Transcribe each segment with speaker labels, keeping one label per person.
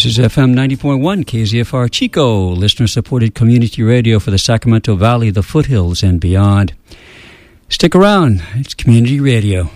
Speaker 1: is FM 90.1 KZFR Chico, listener-supported community radio for the Sacramento Valley, the foothills, and beyond. Stick around. It's community radio.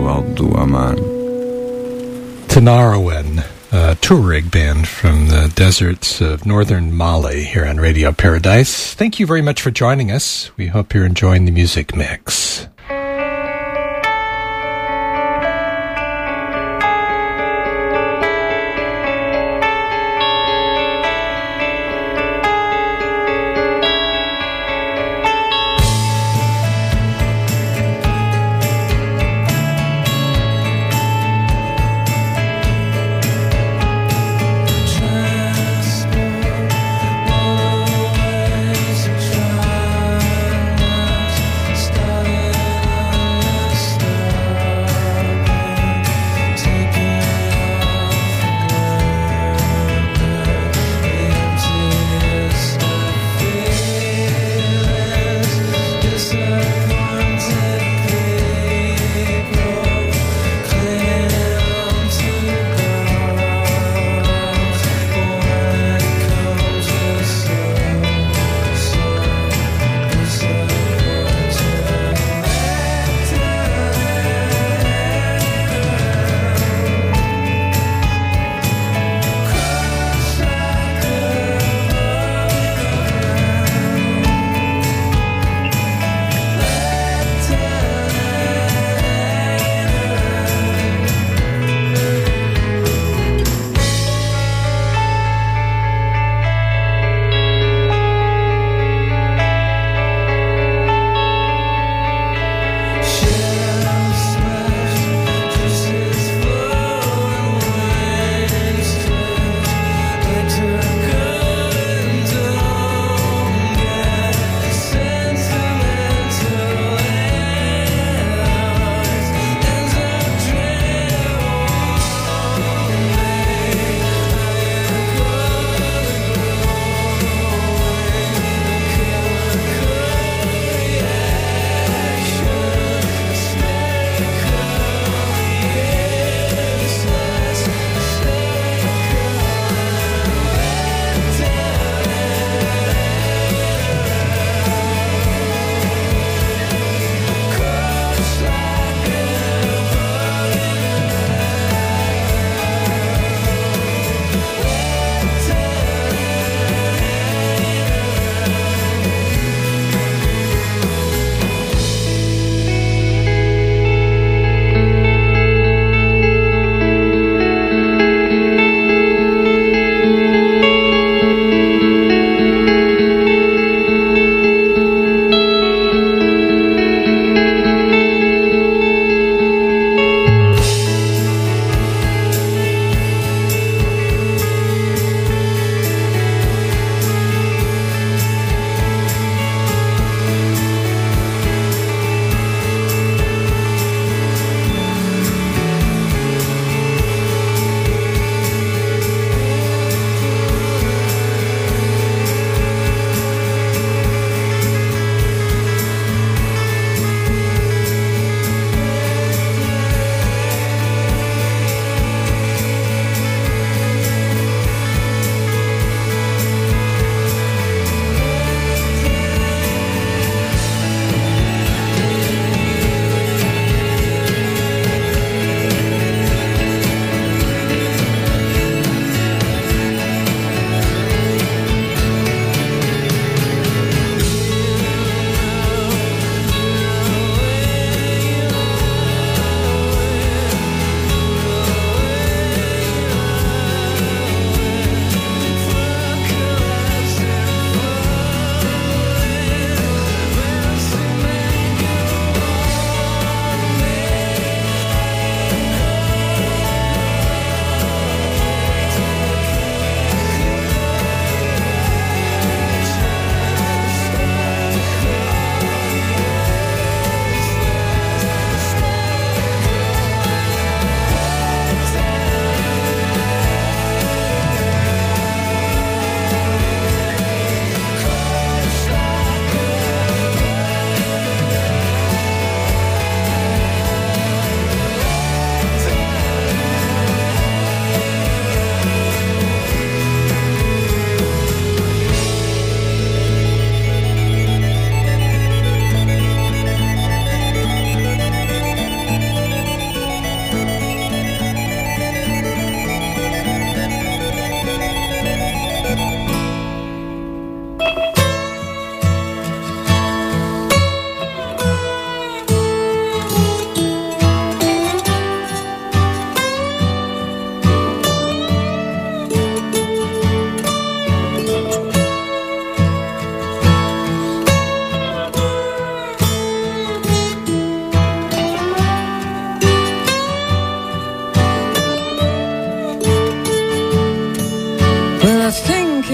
Speaker 2: Abdu Aman.
Speaker 3: Tanarawen, a Tuareg band from the deserts of northern Mali here on Radio Paradise. Thank you very much for joining us. We hope you're enjoying the music mix.
Speaker 4: Started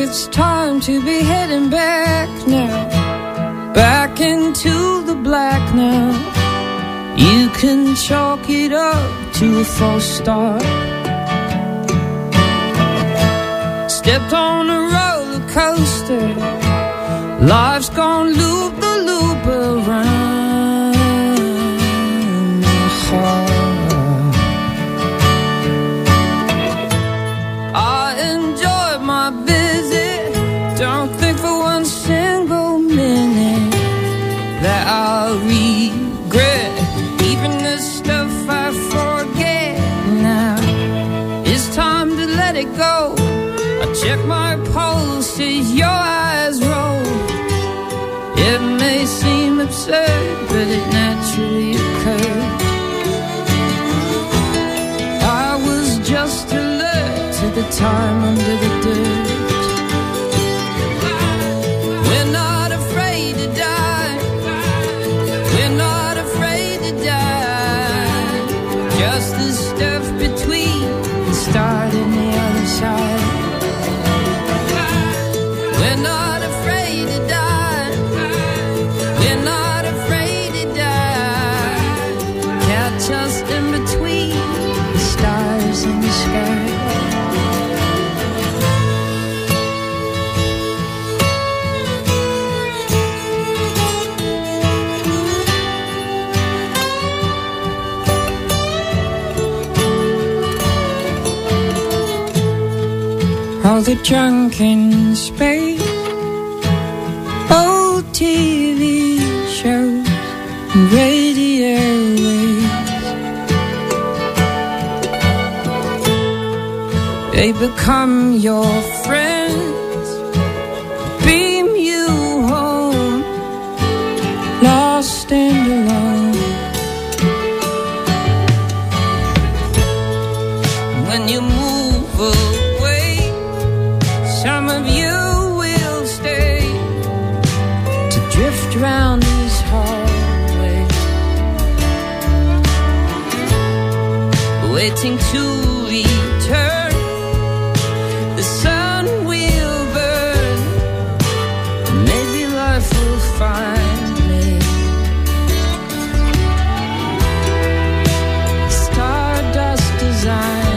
Speaker 2: it's time to be heading back now, back into the black now. You can chalk it up to a false start. Stepped on a roller coaster, life's gone loop the loop around my heart. I enjoyed my visit, don't think for one single minute that I'll regret even the stuff I forget. Now it's time to let it go. I check my pulse as your eyes roll. It may seem absurd, but it naturally occurred. I was just alert to the time under the dirt. We're not afraid to die. We're not afraid to die. Just the stuff between the start and the other side. We're not afraid to die. We're not afraid to die. Catch us in between the stars in the sky. All the junk in space, old TV shows, radio waves, they become your friends, beam you home, lost and alone. When you move away, some of you will stay to drift round these hallways, waiting to return. The sun will burn, maybe life will find me. Stardust design.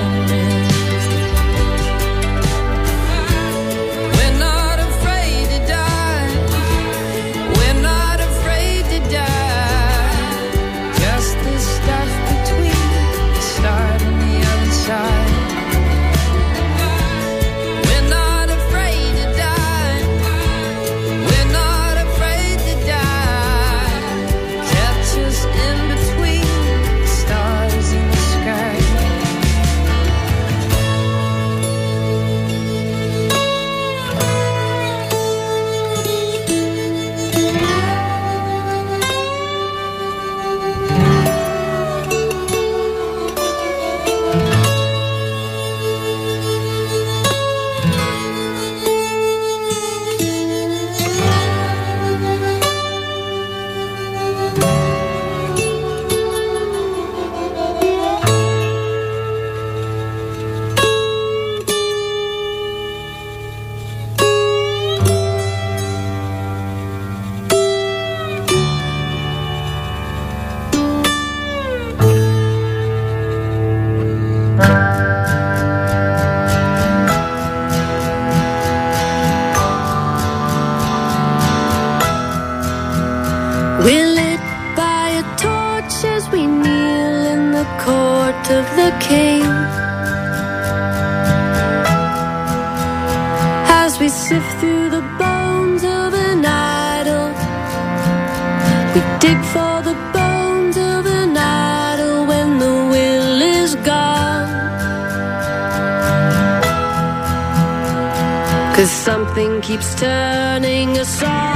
Speaker 4: We're lit by a torch as we kneel in the court of the king. As we sift through the bones of an idol, we dig for the bones of an idol when the will is gone. 'Cause something keeps turning us on.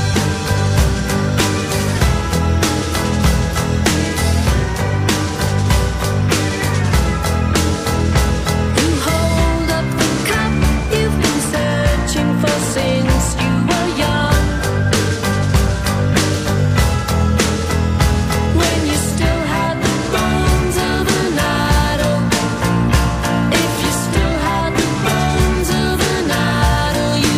Speaker 4: Since you were young, when you still had the bones of an idol, if you still had the bones of an idol,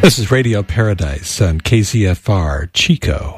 Speaker 3: This is Radio Paradise on KZFR Chico.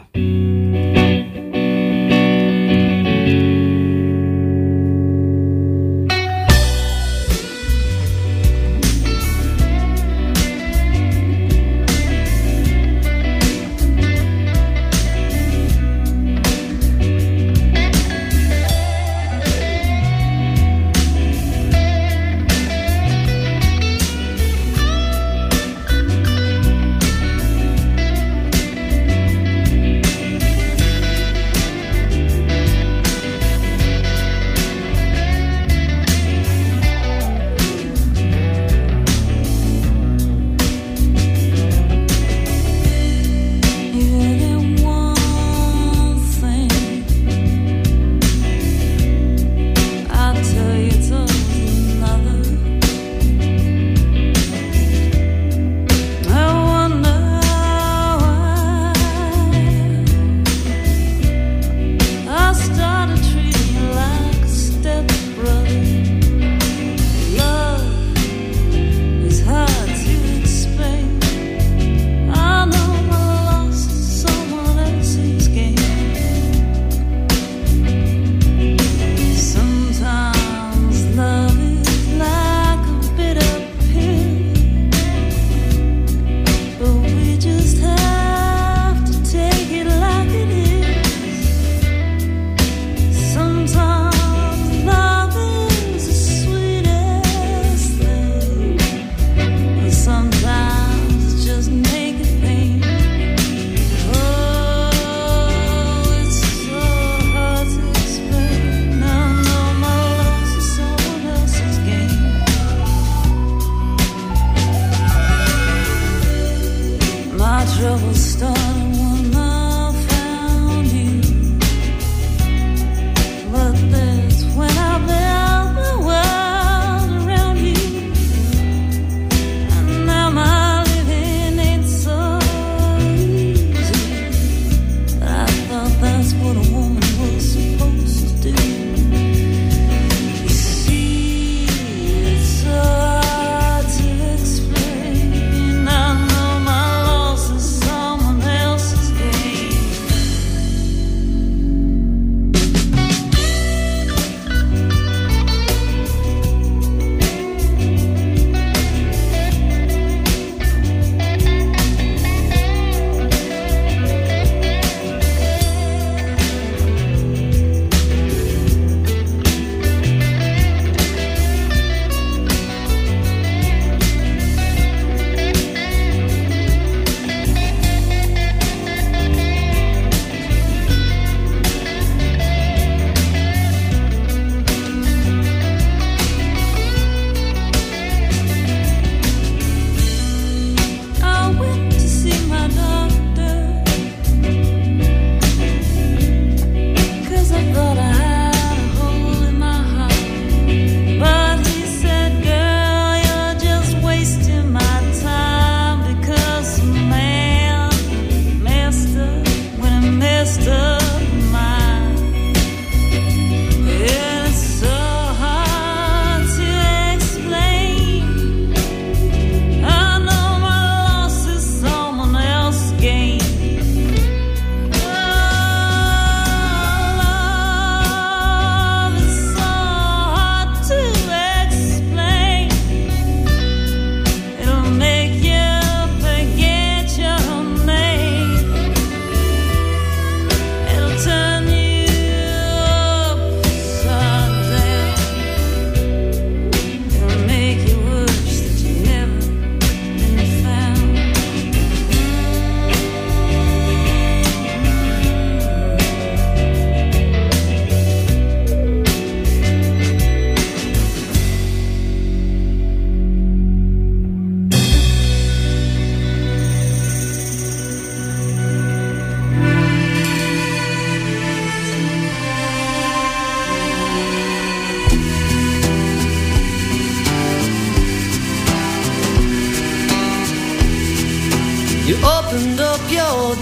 Speaker 5: You opened up your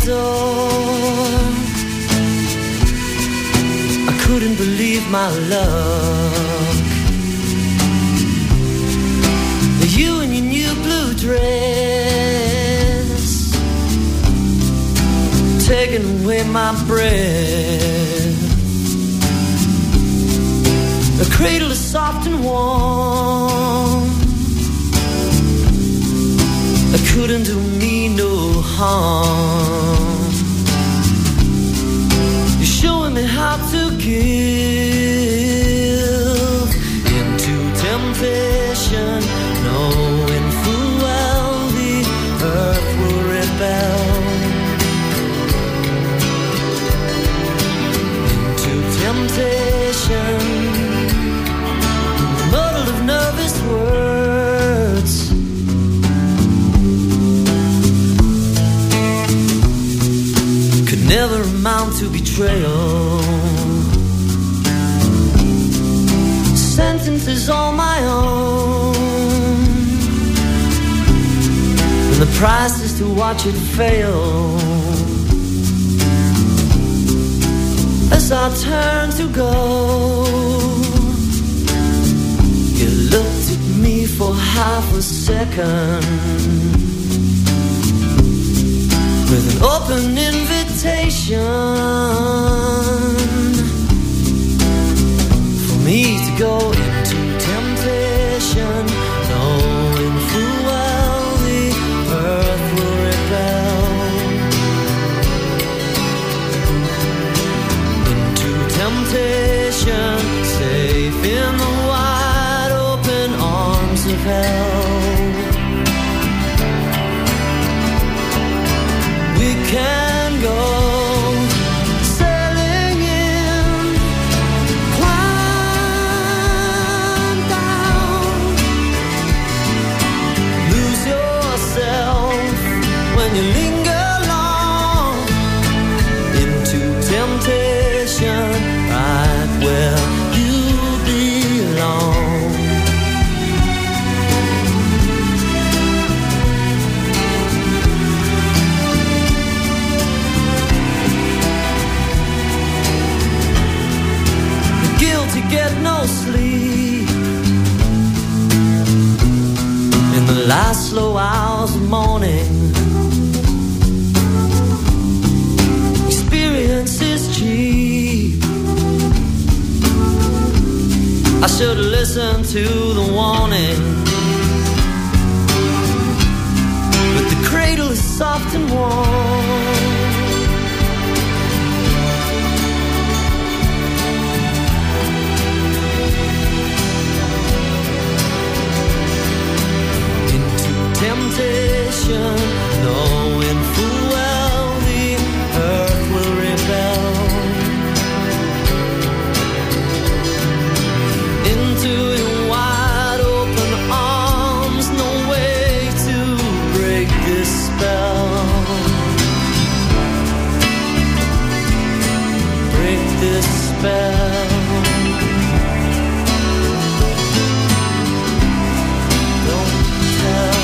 Speaker 5: door. I couldn't believe my luck. You in your new blue dress away my breath. The cradle is soft and warm. It couldn't do me no harm. You're showing me how to give into temptation, knowing full well the earth will rebel. Into temptation, muddled of nervous words. Could never amount to betrayal. Sentences all my own, and the price is to watch it fail. As I turn to go, you looked at me for half a second with an open invitation for me to go into temptation, knowing full well the earth will rebel. Into temptation, safe in the wide open arms of hell. We can go sailing in, climb down, lose yourself when you linger long into temptation, right where you belong. The guilty get no sleep in the last slow hours of morning. Experience is cheap. I should listen to the warning, but the cradle is soft and warm. Into temptation, knowing full well the earth will rebel. Into your wide open arms, no way to break this spell. Break this spell. Don't tell.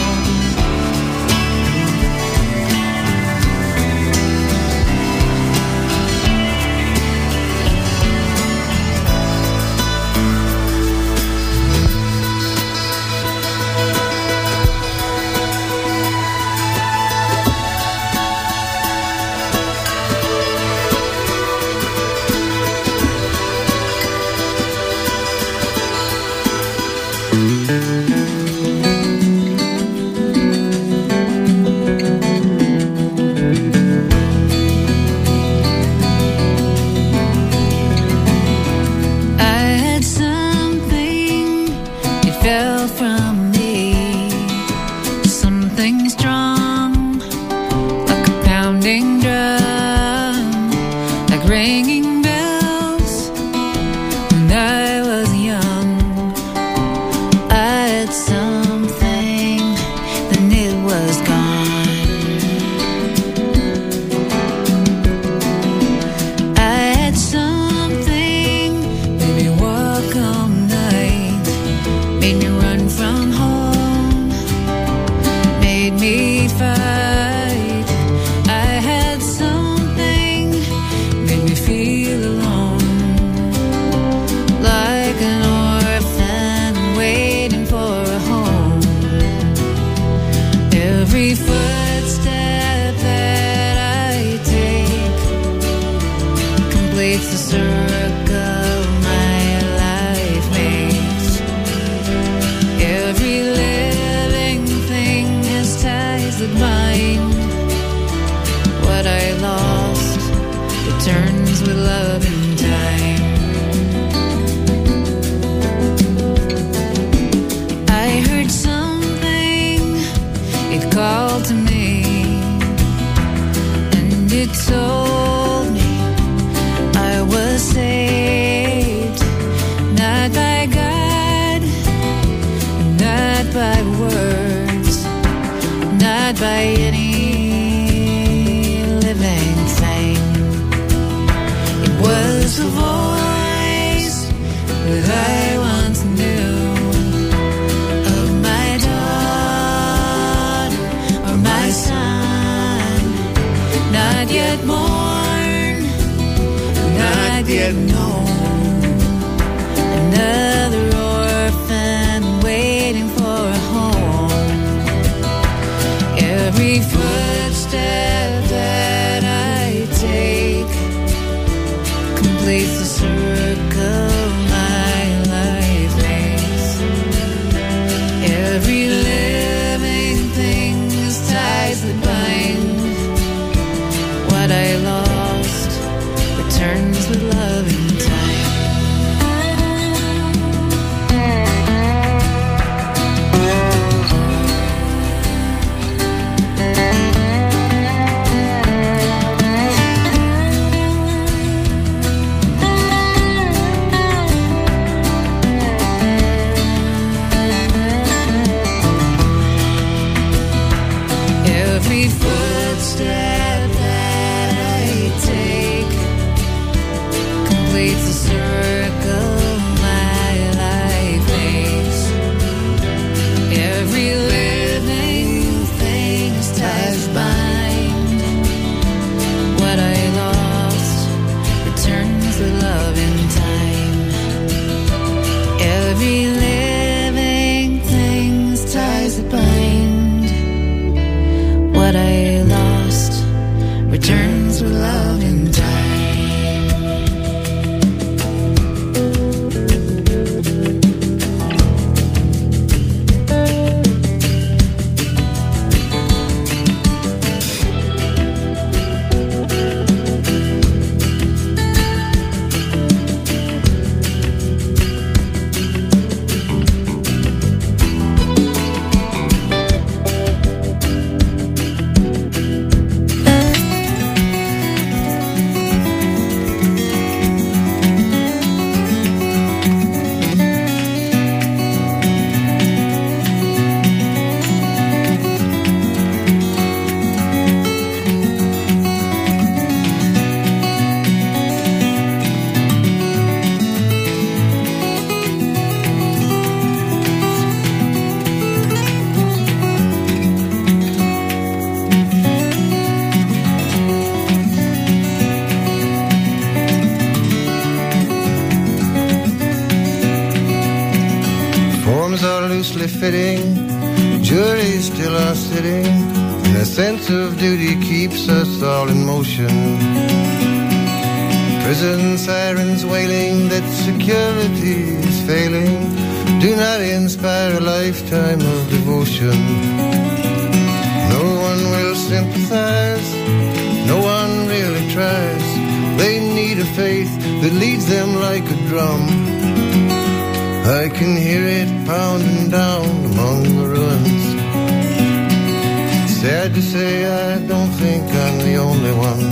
Speaker 4: Every
Speaker 2: with love in time. I heard something, it called to me, and it told me I was saved, not by God, not by words, not by any living thing. It was a voice that I once knew, of my daughter or my son, not yet born, not yet known, another orphan waiting for a home. Every footstep that I take completes the circle my life makes. Every living thing is ties that bind. What I lost returns with love in time. Every footstep that I take completes the circle my life makes. Every living thing is ties bind. What I lost returns with love in time. Every living thing is ties that bind. What I lost returns with love in time.
Speaker 6: Fitting, juries still are sitting, and a sense of duty keeps us all in motion. Prison sirens wailing that security is failing do not inspire a lifetime of devotion. No one will sympathize, no one really tries. They need a faith that leads them like a drum. I can hear it pounding down among the ruins. Sad to say, I don't think I'm the only one.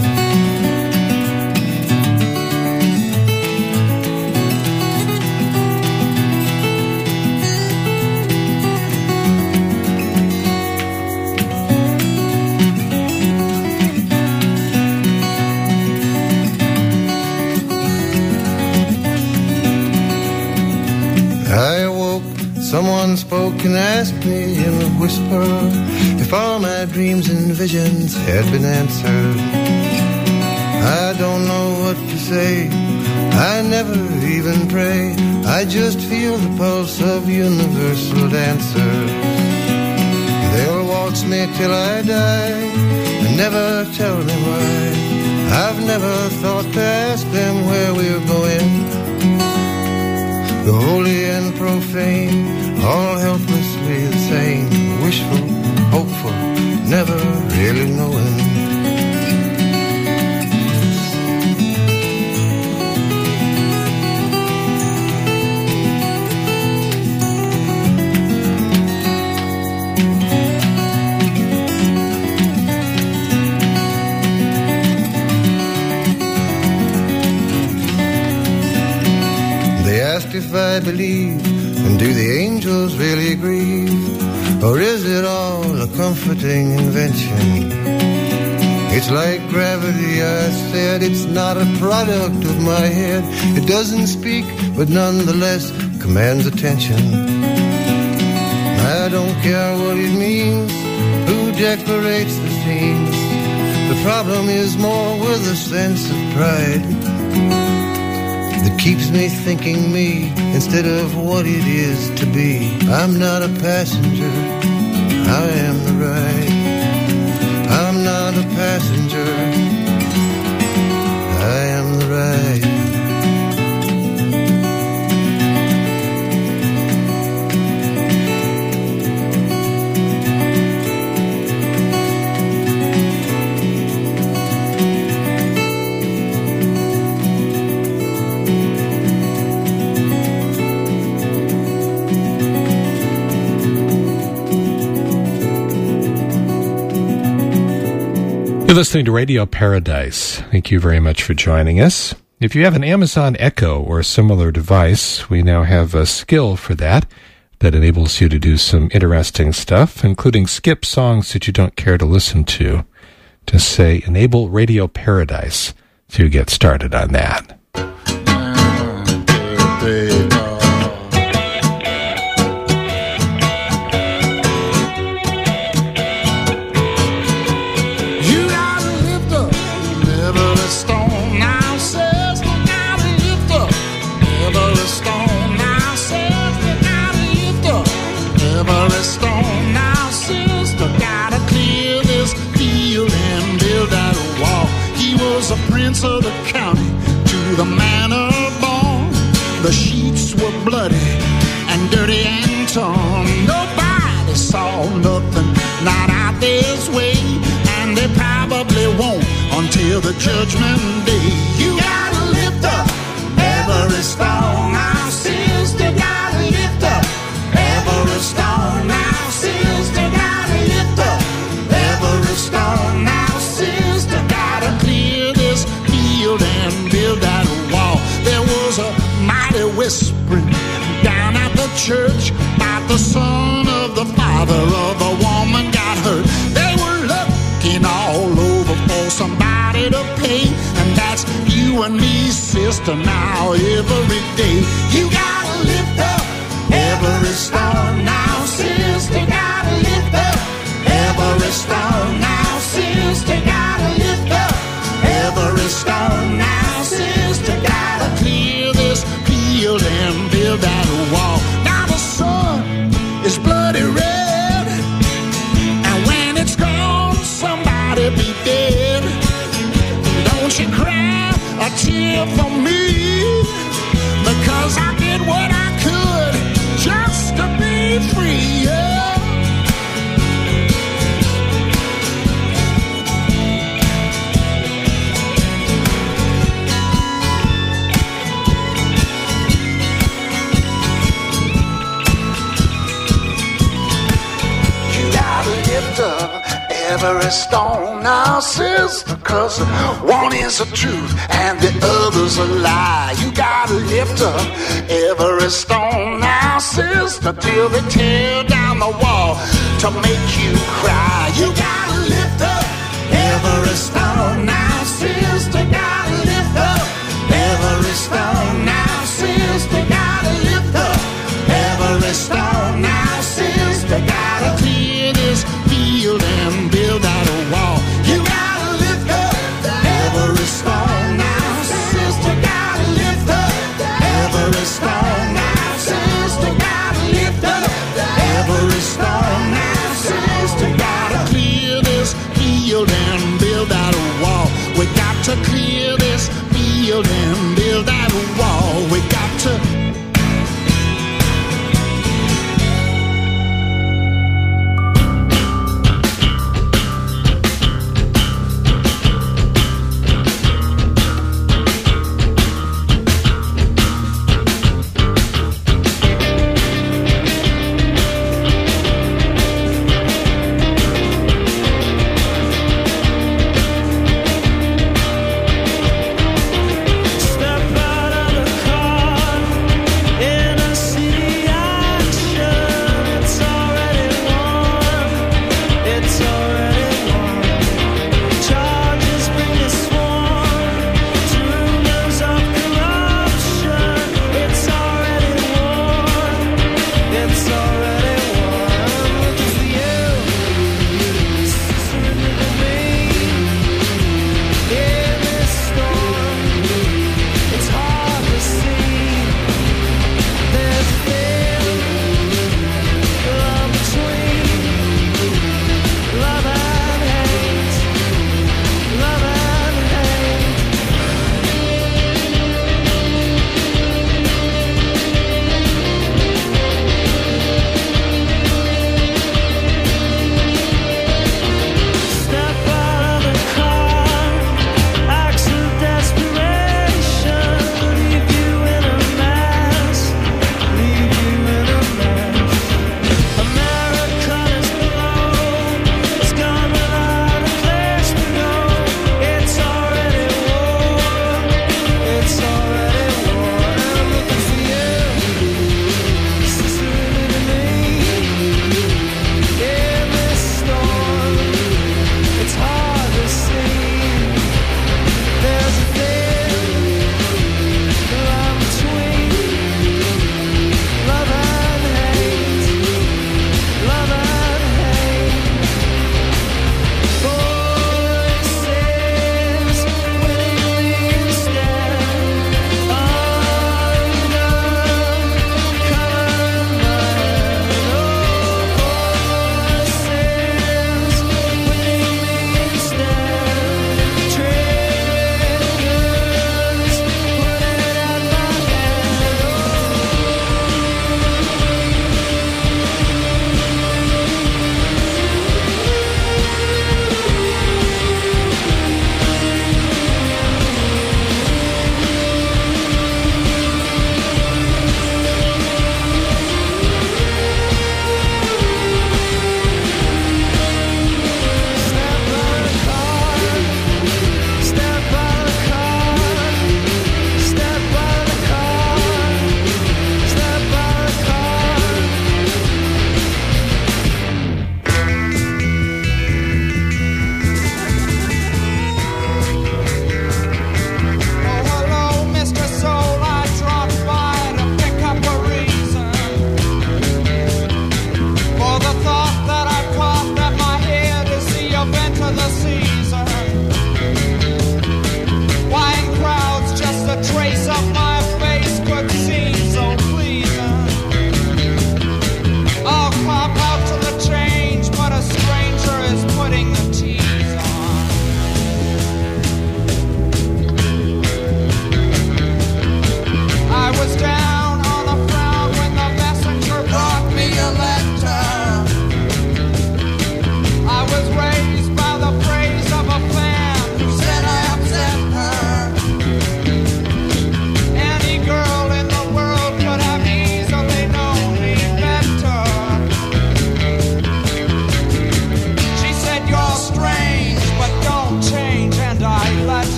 Speaker 6: I awoke, someone spoke and asked me in a whisper if all my dreams and visions had been answered. I don't know what to say, I never even pray, I just feel the pulse of universal dancers. They'll waltz me till I die and never tell me why. I've never thought to ask them where we're going. The holy and profane, all helplessly the same, wishful, hopeful, never really knowing. if I believe? And do the angels really grieve? Or is it all a comforting invention? It's like gravity, I said, it's not a product of my head. It doesn't speak, but nonetheless commands attention. I don't care what it means, who decorates the scenes. The problem is more with a sense of pride that keeps me thinking me instead of what it is to be. I'm not a passenger, I am the ride. I'm not a passenger, I am the ride.
Speaker 3: You're listening to Radio Paradise. Thank you very much for joining us. If you have an Amazon Echo or a similar device, we now have a skill for that enables you to do some interesting stuff, including skip songs that you don't care to listen to. Just say, enable Radio Paradise to get started on that.
Speaker 7: Prince of the county to the manor born. The sheets were bloody and dirty and torn. Nobody saw nothing, not out this way, and they probably won't until the judgment day. You gotta lift up every stone now, sister. Gotta lift up every stone now, sister. Gotta lift up every stone now, sister. Gotta clear this field and build that wall. There was a mighty whispering down at the church about the son of the father of a woman got hurt. They were looking all over for somebody to pay, and that's you and me, sister, now every day. You gotta lift up every stone now, sister. Gotta lift up every stone now, sister. Gotta lift up every stone now, sister. Gotta clear this field and build that wall. Now the sun is bloody red, and when it's gone, somebody be dead. Don't you cry a tear for me, because I did what I could just to be free, yeah. Every stone now, sister, 'cause one is the truth and the other's a lie. You gotta lift up every stone now, sister, till they tear down the wall to make you cry. You gotta lift up every stone now, sister. Gotta lift up every stone now, sister. Gotta lift up every stone now, sister. Gotta clear this field and build out a wall. You gotta lift up every stone now, sister. Gotta lift up every stone now, sister. Gotta lift up every stone now, sister. Gotta clear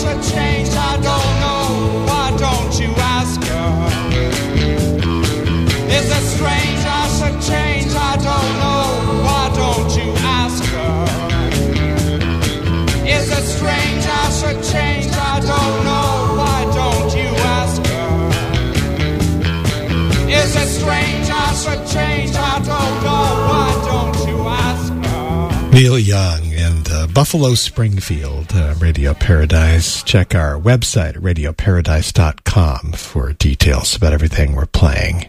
Speaker 8: should change, I don't know. Why don't you ask her? Is it strange I should change? I don't know. Why don't you ask her? Is it strange I should change? I don't know. Why don't you ask her? Is it strange I should change? I don't know. Why don't you ask her?
Speaker 3: Neil Young and Buffalo Springfield, Radio Paradise. Check our website at radioparadise.com for details about everything we're playing.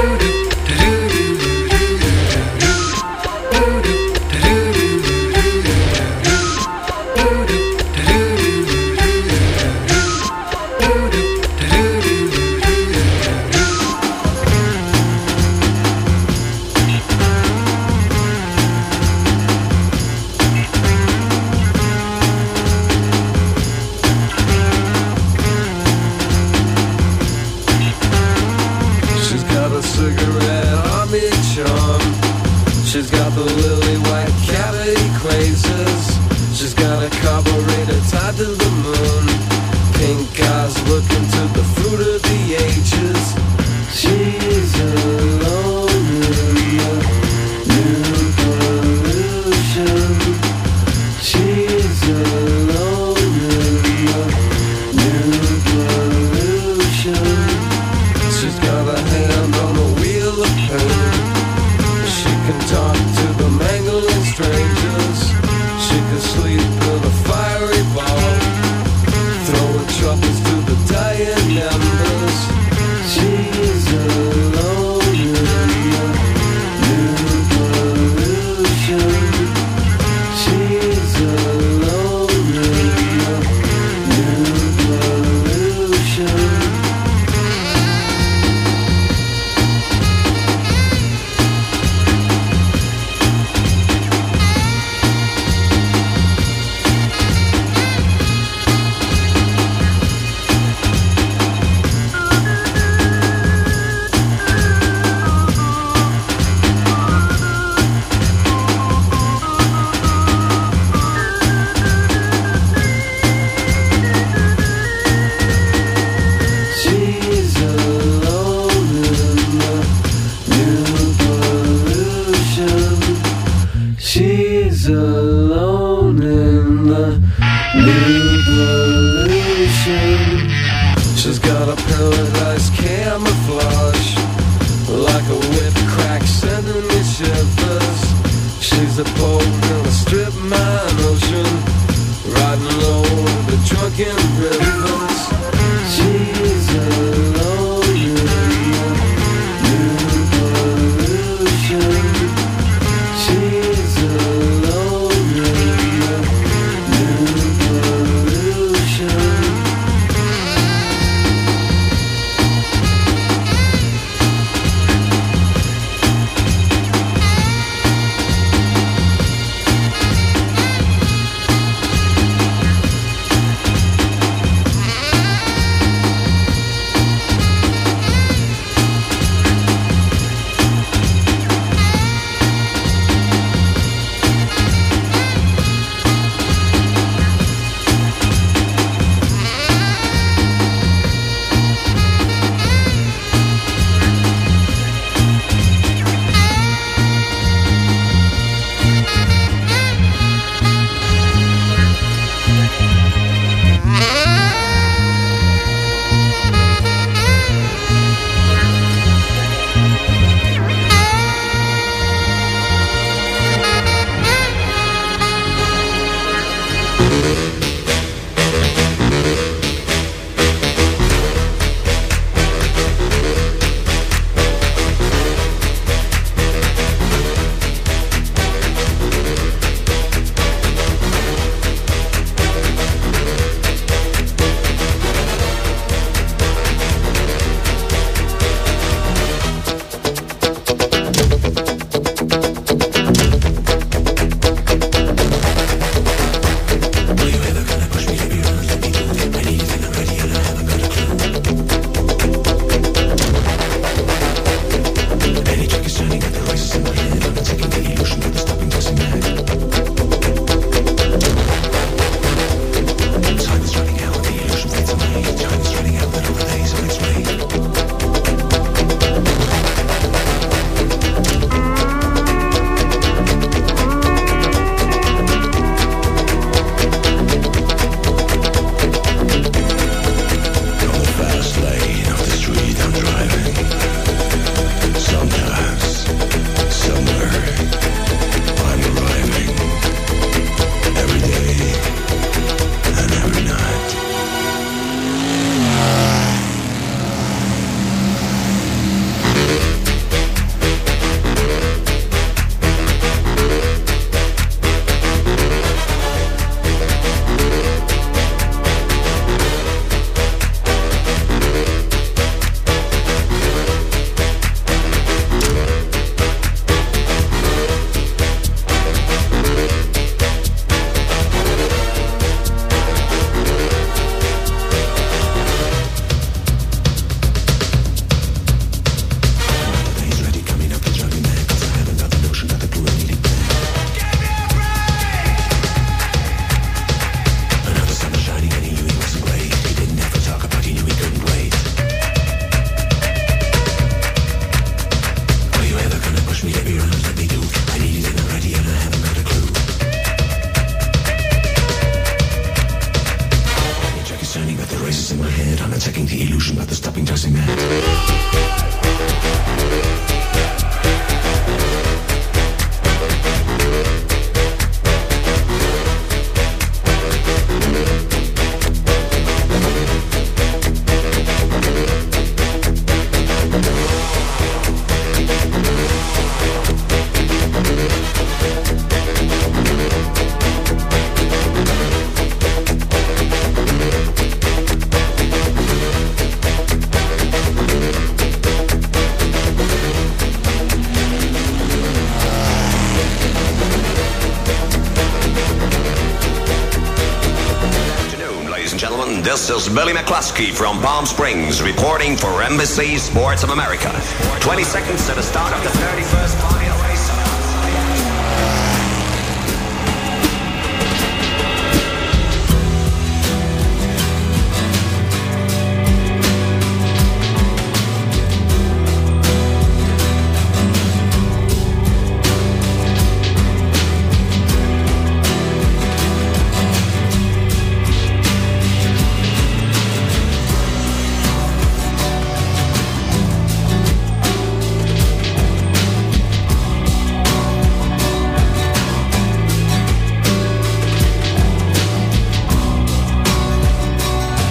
Speaker 9: She's got the lily white cavity crazes. She's got a carburetor tied to the moon. Pink eyes looking to the fruit of the ages. She's alone in the new pollution. She's alone in the new pollution. She's got a hand on the wheel of pain. She can talk to the mangling strangers. She can sleep in a fiery ball, throwing troubles to the dying embers. She's alone in the new pollution. She's alone in the new pollution. She's alone in the new pollution. She's got a paradise camouflage, like a whipped crack sending me shivers. She's a boat in a strip mine ocean, riding low the drunken rivers. She's alone in the new pollution. She's alone in the new pollution.
Speaker 10: voices in my head, I'm attacking the illusion of the stopping tossing mad.
Speaker 11: This is Billy McCluskey from Palm Springs reporting for NBC Sports of America. 20 seconds to the start of the 31st.